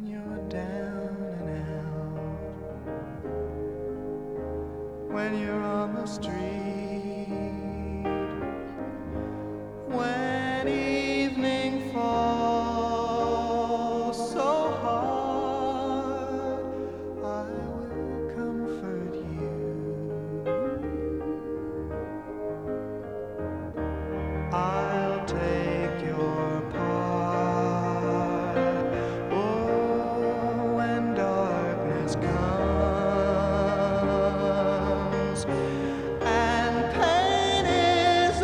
you're down and out, when you're on the street, when evening falls so hard, I will comfort you. I'll take your part. Oh, when darkness comes and pain is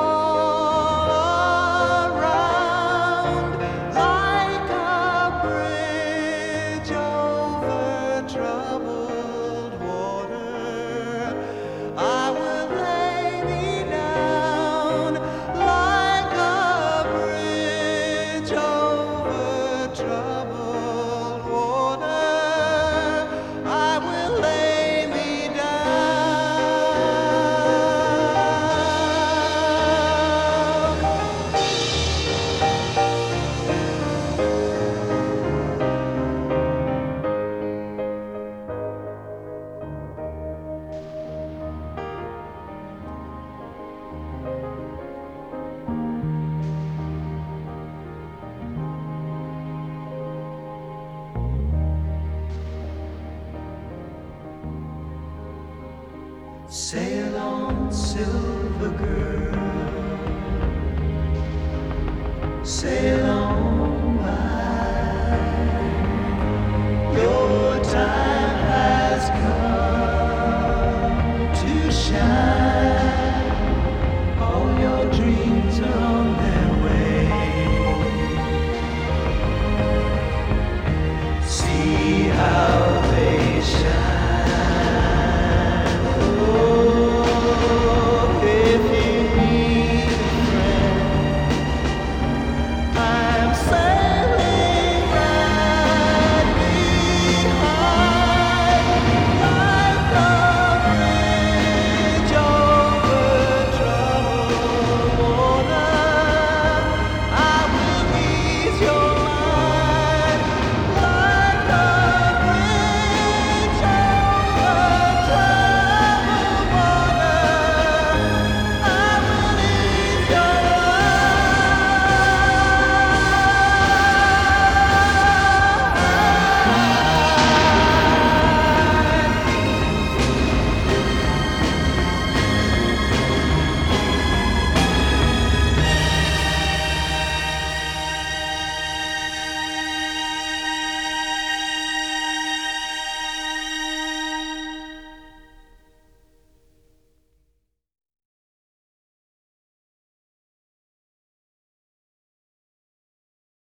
all around, like a bridge over troubled water, I will lay me down like a bridge over troubled water. I will lay me Sail on, silver girl, sail